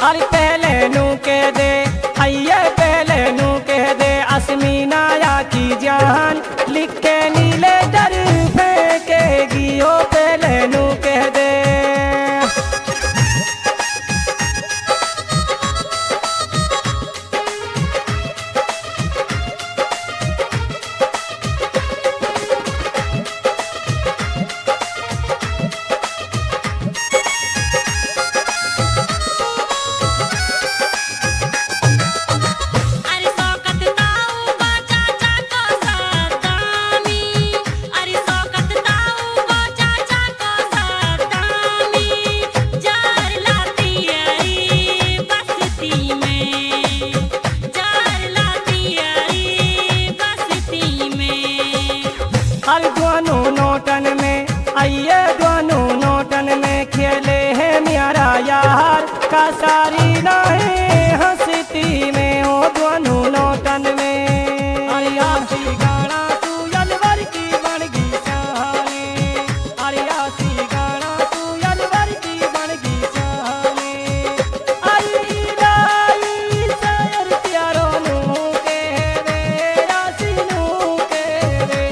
अरे पहले नू के दे हैये पहले नू के दे असमीना या की जान लिख के नीले दर फेंकेगी ओ पहले नू के दे। अरे दोनों नोटन में आइए दोनों नोटन में खेले है मेरा यार का सारी नाहें हंसती में ओ दोनों नोटन में। अरे आसी गाना तू अलवर की बनगी सहाने अरे आसी गाना तू अलवर की बनगी सहाने। अरे लाई सर प्यारो नू के रे आसी नू के रे।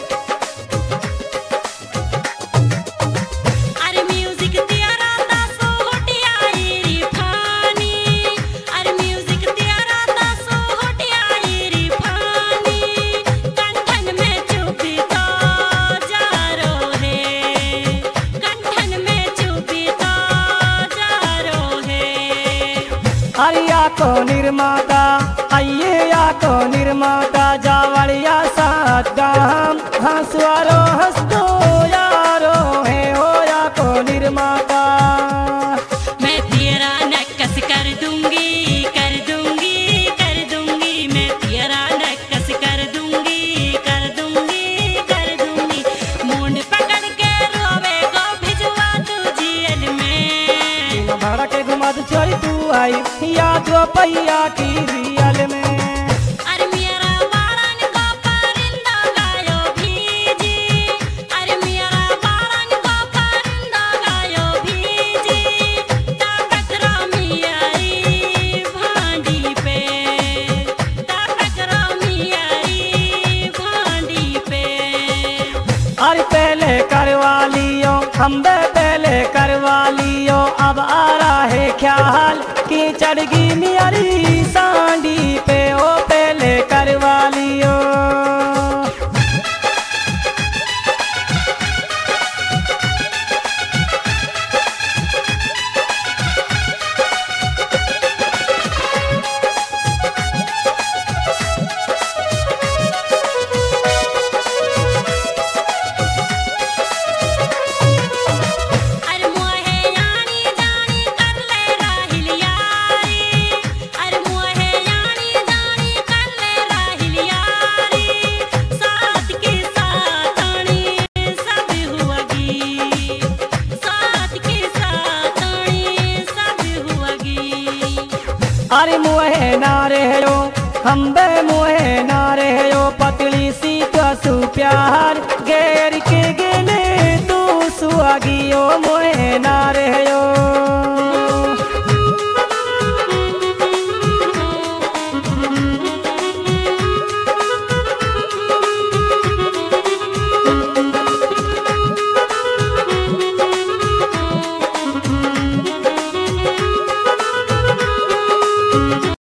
अरिया को निर्माता आइए या को निर्माता जावड़िया सादाम हंसवारो हंस दो यारो है हो या को निर्माता। मैं तेरा नक्कस कर दूंगी कर दूंगी कर दूंगी मैं तेरा नक्कस कर दूंगी कर दूंगी कर दूंगी। मुंड पकड़ के रोवे को भिजवा तू जेल में भाड़ा के घुमा दो चोरी तू आई या दो पैया की रियल में। अरे मेरा बारन को परिंदा गायो भीजी अरे मेरा बारन को परिंदा गायो भीजी। ताकतरा मियारी भांडी पे ताकतरा मियारी भांडी पे। अरे पहले करवा लियो हम पहले करवा लियो अब आ रहा है ख्याल की चढ़गी मियारी सांडी पे ओ पहले करवा लियो। अरे मुहे ना रहो हम बे मुहे ना रहो पतली सी कसु प्यार गैर के गेले तू सुहागियो मुहे ना रहो।